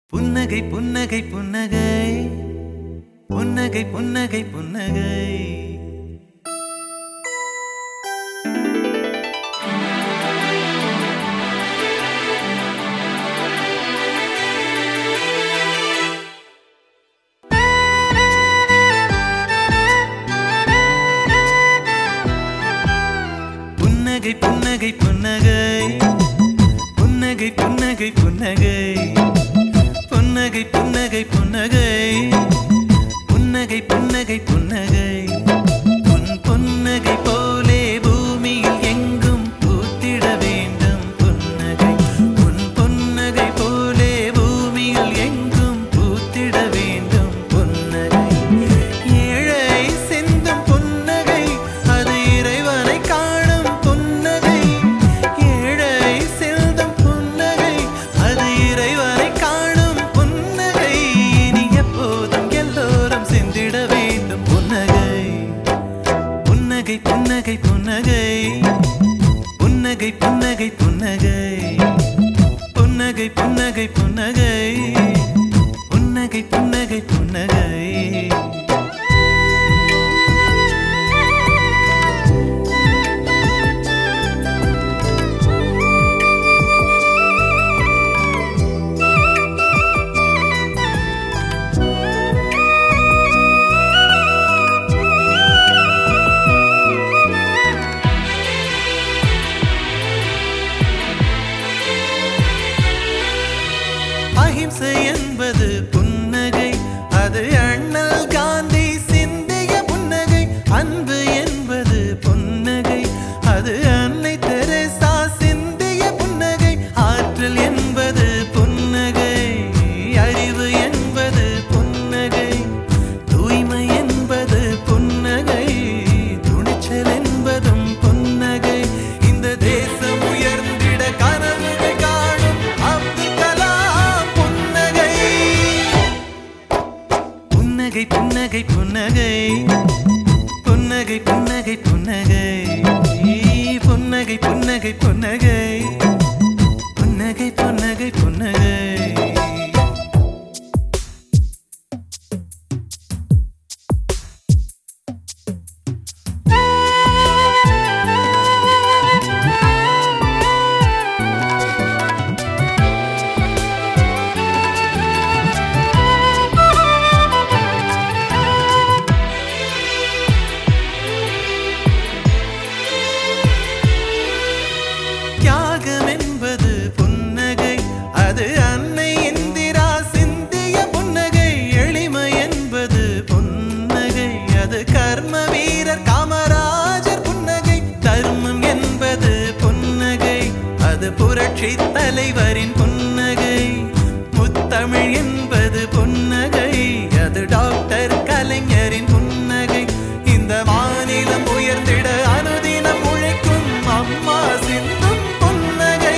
புன்னகை புன்னகை புன்னகை புன்னகை புன்னகை புன்னகை புன்னகை புன்னகை புன்னகை புன்னகை புன்னகை புன்னகை புன்னகை புன்னகை புன்னகை புன்னகை புன்னகை புன்னகை உன் புன்னகை போலே பூமியில் எங்கும் பூத்திட வேண்டும் புன்னகை உன் புன்னகை போலே பூமியில் எங்கும் பூத்திட வேண்டும் புன்னகை ஏழை சிந்தும் புன்னகை அது இறைவனை காணும் புன்னகை ஏழை சிந்தும் புன்னகை அது இறைவனை காணும் புன்னகை இனி எப்போதும் எல்லோரும் சிந்திட வேண்டும் புன்னகை புன்னகை புன்னகை புன்னகை புன்னகை புன்னகை புன்னகை புன்னகை புன்னகை புன்னகை புன்னகை புன்னகை புன்னகை அஹிம்சை என்பது புன்னகை அது அண்ணல் காந்தி சிந்திய புன்னகை அன்பு என்பது புன்னகை அது அன்னை தெரேசா சிந்திய புன்னகை ஆற்றல் என்பது புன்னகை அறிவு என்பது புன்னகை தூய்மை என்பது புன்னகை துணிச்சல் என்பதும் புன்னகை இந்த தேசம் உயர்ந்திட கனவுகள் காணும் அப்துல் கலாம் புன்னகை புன்னகை புன்னகை புன்னகை புன்னகை புன்னகை புன்னகை புன்னகை புன்னகை புன்னகை புன்னகை புன்னகை தியாகம் என்பது புன்னகை அது அன்னை இந்திரா சிந்திய புன்னகை எளிமை என்பது புன்னகை அது கர்ம வீரர் காமராஜர் புன்னகை தர்மம் என்பது புன்னகை அது புரட்சி தலைவரின் புன்னகை முத்தமிழ் என்பது புன்னகை அது டாக்டர் கலைஞரின் புன்னகை இந்த மாநிலம் உயர்ந்திட அனுதினம் உழைக்கும் அம்மா சிந்தும் புன்னகை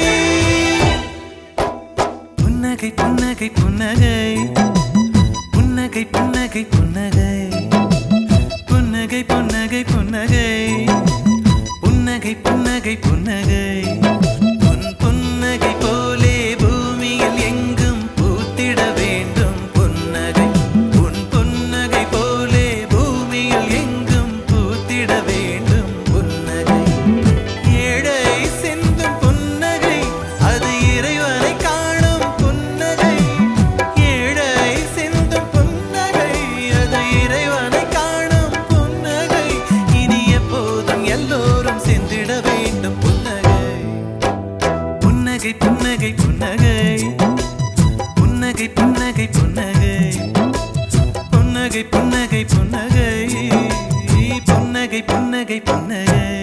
புன்னகை புன்னகை புன்னகை புன்னகை புன்னகை புன்னகை புன்னகை புன்னகை புன்னகை புன்னகை புன்னகை புன்னகை உன் புன்னகை போலே பூமியில் எங்கும் பூத்திட வேண்டும் புன்னகை உன் புன்னகை போலே பூமியில் எங்கும் பூத்திட வேண்டும் புன்னகை ஏழை சிந்தும் புன்னகை அது இறைவனை காணும் புன்னகை ஏழை சிந்தும் புன்னகை அது இறைவனை காணும் புன்னகை இனி எப்போதும் எல்லோரும் சிந்திட வேண்டும் புன்னகை புன்னகை புன்னகை புன்னகை புன்னகை புன்னகை புன்னகை புன்னகை புன்னகை புன்னகை புன்னகை புன்னகை புன்னகை